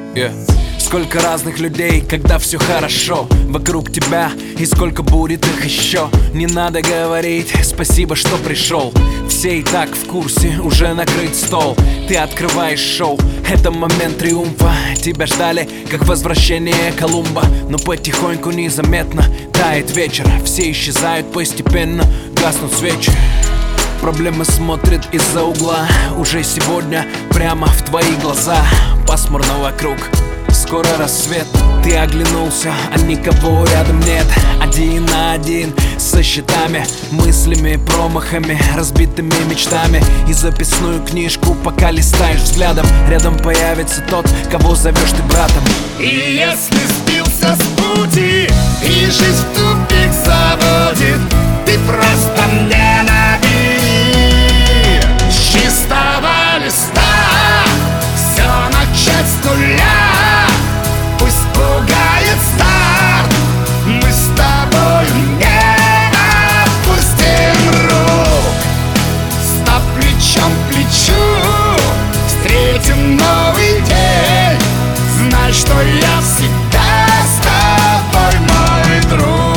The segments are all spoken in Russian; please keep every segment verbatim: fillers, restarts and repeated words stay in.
Yeah. Сколько разных людей, когда все хорошо вокруг тебя, и сколько будет их еще. Не надо говорить спасибо, что пришел. Все и так в курсе, уже накрыт стол. Ты открываешь шоу, это момент триумфа. Тебя ждали, как возвращение Колумба. Но потихоньку незаметно тает вечер. Все исчезают постепенно, гаснут свечи. Проблемы смотрят из-за угла. Уже сегодня прямо в твои глаза. Пасмурно вокруг, скоро рассвет. Ты оглянулся, а никого рядом нет. Один на один со счетами, мыслями, промахами, разбитыми мечтами. И записную книжку пока листаешь взглядом. Рядом появится тот, кого зовешь ты братом. И если сбился с пути и жизнь в тупик заводит, ты просто мне набери с чистого листа. Все начать с нуля, пусть пугает старт. Мы с тобою не опустим рук. Став плечом к плечу, встретим новый день. Знай, что я всегда с тобой, мой друг.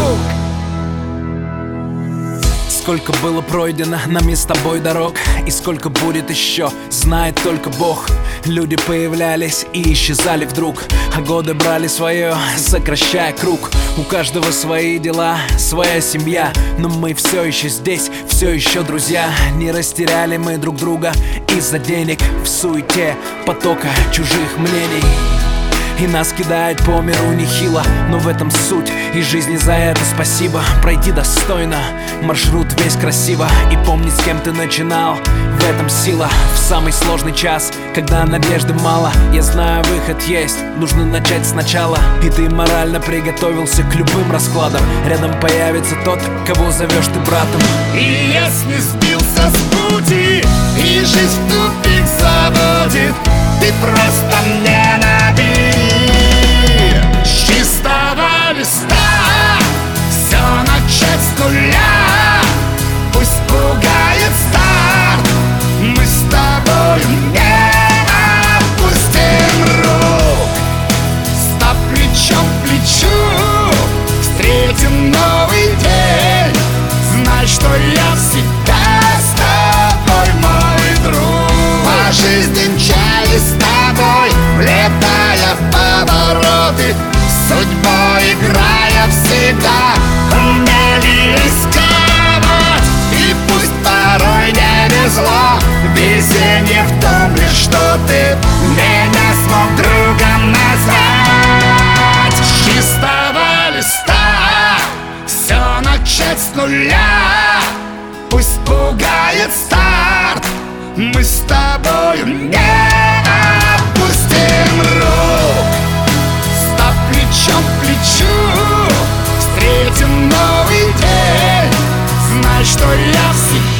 Сколько было пройдено нами с тобой дорог, и сколько будет еще, знает только Бог. Люди появлялись и исчезали вдруг, а годы брали свое, сокращая круг. У каждого свои дела, своя семья, но мы все еще здесь, все еще друзья. Не растеряли мы друг друга из-за денег в суете потока чужих мнений. И нас кидает по миру нехило, но в этом суть, и жизни за это спасибо. Пройти достойно, маршрут весь красиво. И помни, с кем ты начинал, в этом сила. В самый сложный час, когда надежды мало, я знаю, выход есть, нужно начать сначала. И ты морально приготовился к любым раскладам. Рядом появится тот, кого зовешь ты братом. И если сбился с пути и жизнь в тупик заводит, ты просто мне набери с чистого листа. Все начать с нуля, пусть пугает старт. Мы с тобою не опустим рук. Став плечом к плечу, встретим новый день. Знай, что я всегда с тобой, мой друг. По жизни мчались с тобой, влетая в повороты, судьбой играя всегда умели рисковать. И пусть порой не везло, везение в том лишь, что ты меня смог другом назвать. С чистого листа все начать с нуля, пусть пугает старт. Мы с тобою не опустим рук. Став плечом к плечу, встретим новый день. Знай, что я всегда